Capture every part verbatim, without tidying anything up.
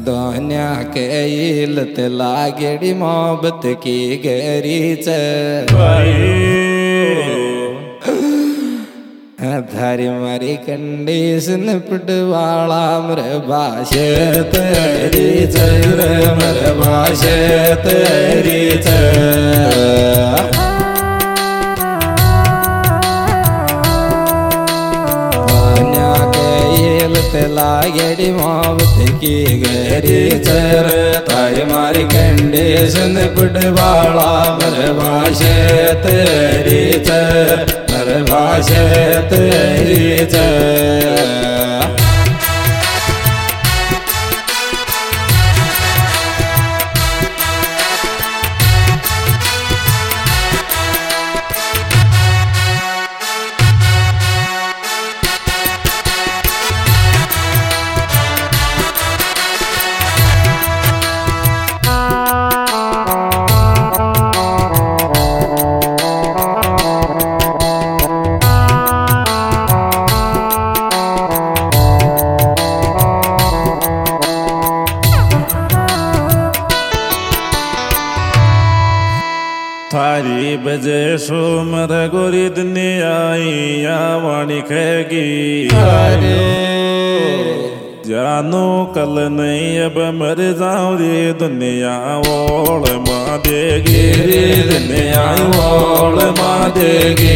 दोन्या के इलत लागेड़ी मोहब्बत की गहरी च थारी मारी कंडीशन पटवाला मर भाषे तेरी चर मर भाषे तेरी लागेड़ी मोहब्बत की गहरी चर थारी मारी कंडीशन पटवाला मर भाषे तेरी चर मर भाषे तेरी चर थारी बजे सो मर गोरी दुनिया या वाणी खेगी अरे जानो कल नहीं अब मर जाऊं रे दुनिया ओढ़ माँ देगी रे दुनिया ओढ़ माँ देगी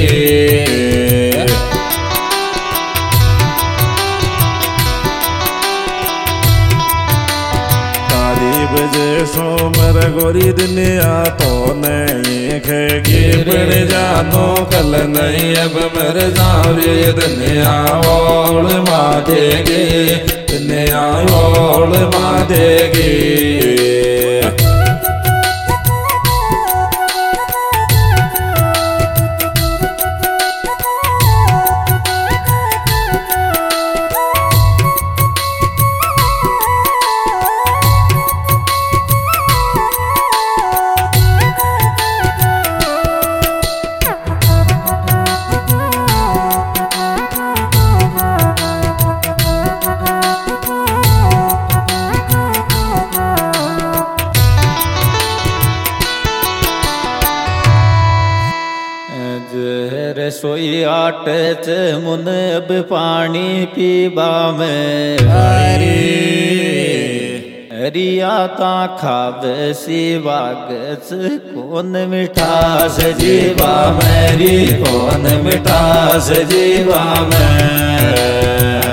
बजे सो मर गोरी दुनिया तो नहीं खेगी बिन जानो कल नहीं अब मर जाऊं रे दुनिया ओढ़ माँ देगी दुनिया ओढ़ माँ देगी रसोई आट च मुन अब पानी पीबा में हरी हरिया ता खाव सिवागस कौन मिठास जीवा मेरी कौन मिठास जीवा में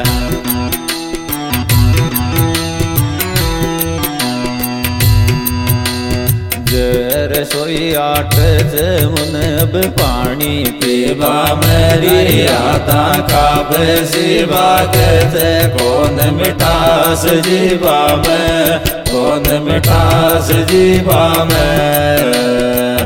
रसोई आट मुन अब पानी पीवा मेरी आता खाब सिवा कहते कौन मिठास जीवा में कौन मिठास जीवा में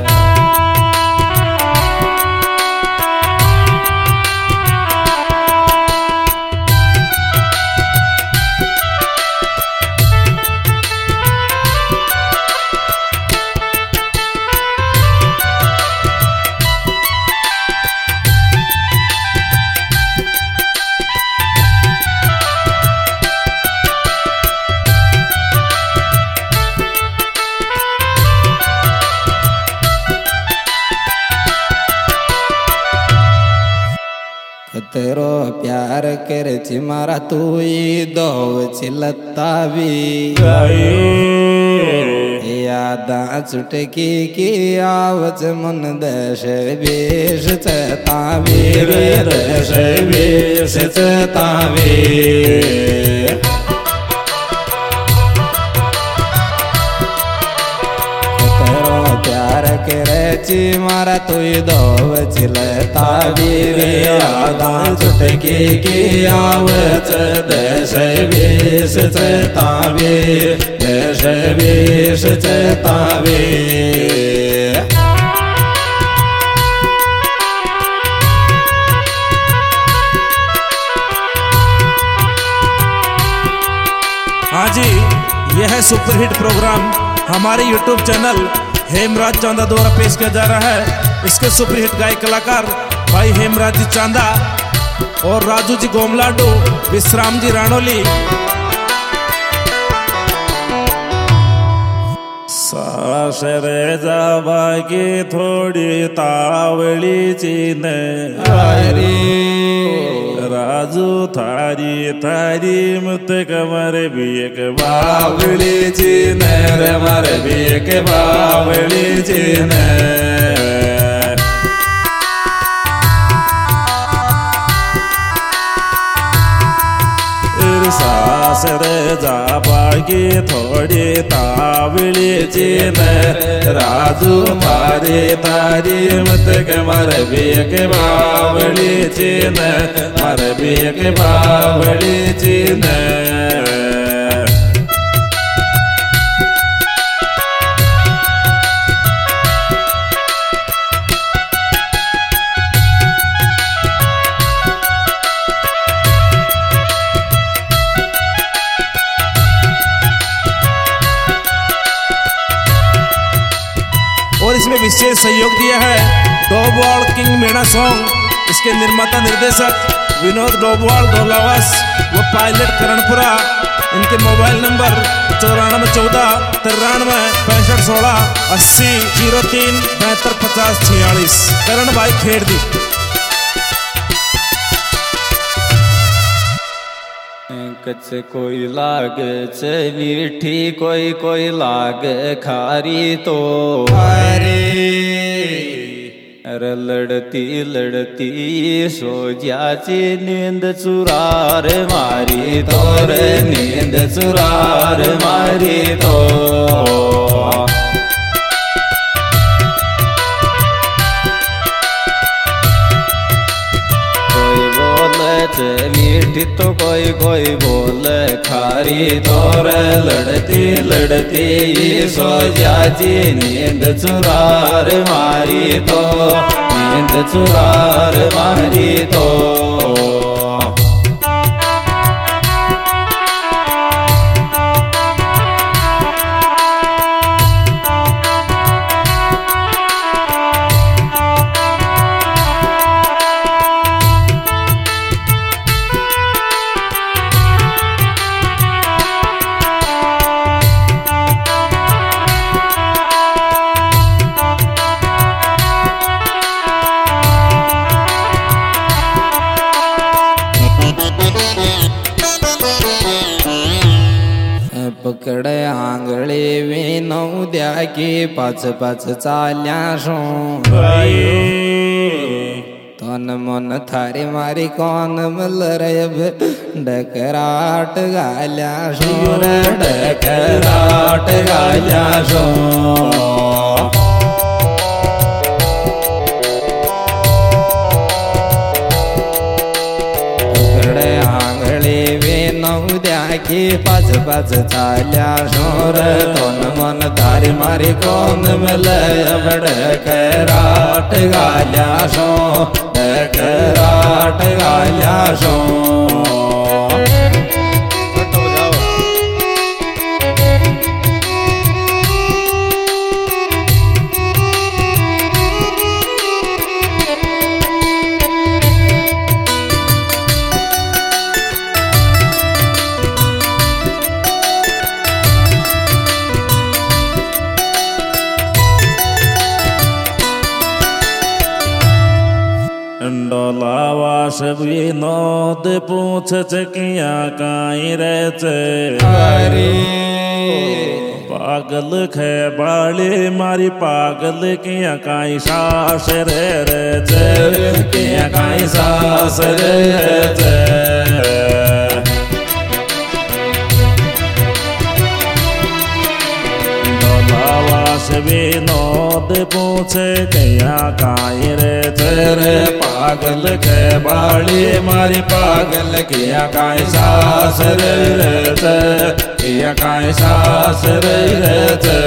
तेरो प्यार कर चिमारा तू ही दो चिलता भी यादा चुटकी की आवज मन दश बेश चतावी दश बेश चतावी ची मारा तू दो चिलता वीर यादा चुटकी की आवच दश बीस चतावे दश बीस चतावे हाँ जी, यह है सुपरहिट प्रोग्राम हमारे यूट्यूब चैनल हेमराज चांदा द्वारा पेश किया जा रहा है। इसके सुपरहिट गायक कलाकार भाई हेमराज जी चांदा और राजू जी गोमलाडू, विश्राम जी राणोली। सासरे जाबागी थोडी तावळीची न राजू थारी थारी मत कमर भी एक बावळीची न रे मर भी एक बावळीची न सासरे जाबागी थोडी तावळीची न राजू मारे तारी मत कमर भी एक बावळीची न मर भी एक बावळीची न और इसमें विशेष सहयोग दिया है डोबवाल किंग मीणा सॉन्ग। इसके निर्माता निर्देशक विनोद डोबवाल ढोलावास व पायलट करणपुरा। इनके मोबाइल नंबर चौरानवे चौदह तिरानवे पैंसठ सोलह अस्सी जीरो तीन बहत्तर पचास छियालीस। करण भाई खेड़ दी। कच कोई लागे चे मीठी कोई कोई लागे खारी तो अरे लड़ती लड़ती सो जाची नींद चुरार मारी तो रे नींद चुरार मारी तो मीठी तो कोई कोई बोले खारी तो रे लड़ती लड़ती सो जाची नींद चुरार मारी तो नींद चुरार मारी तो पकड़े आंगळे विनऊ द्या की पाच पाच चाल्या शो तन मन थारी मारी कौन मलरय डकराट गाल्या शो डकराट गाल्या शो की पाच पाच चाल्या शोर तोन मन धारी मारी कौन मिलय डकराट गाल्या शो डकराट गाल्या शो डोलावास विनोद पूछ चकिया काई रहते पागल खे बाले मारी पागल किया काई सास रे रे किया काई सास रे रे विनोद पूछे कया काई रे तेरे पागल के बाली मारी पागल किया काई सास रे रे किया काई सास रे रे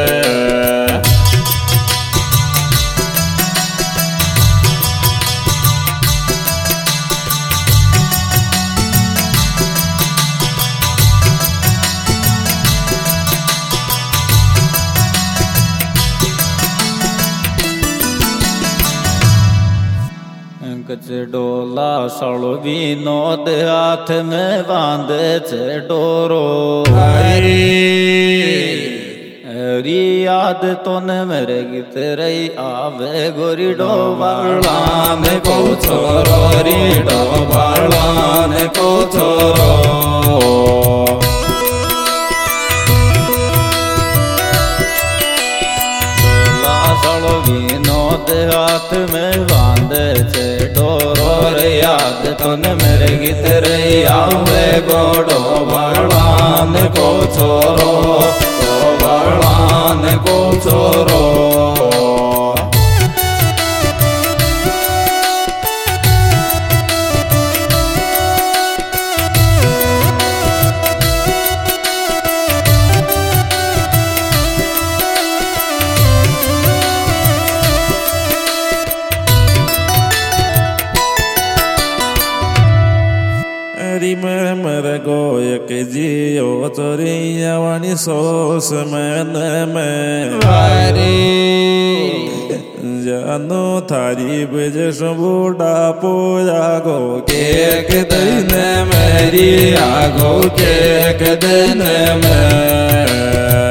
डोला सड़ो विनोद हाथ में बांधे छे डोरो गोरी याद तो न मेरे गीत रही आवे गोरी डोबालान को छोरो री डोबालान को छोरो लासलो विनोद हाथ में बांधे छे डोरो रे याद तो न मेरे गीत रही आवे गो डोबालान को छोरो डोबालान को छोरो में मर गोय के जियो चोरिया वाणी सोस मन में जानो थारी बजस बूढ़ा पोया गो के दिन मेरी आगो के दिन में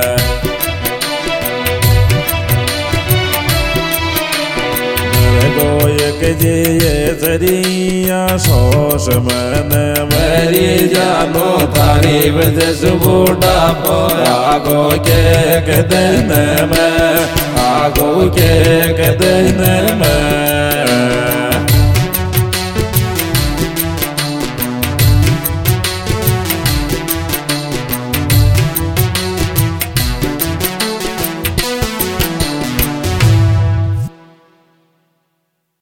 के जिये चरिया सोस मन मेरी जानो थारी बजस बूढ़ा पोया गो के दिन में आगो के दिन में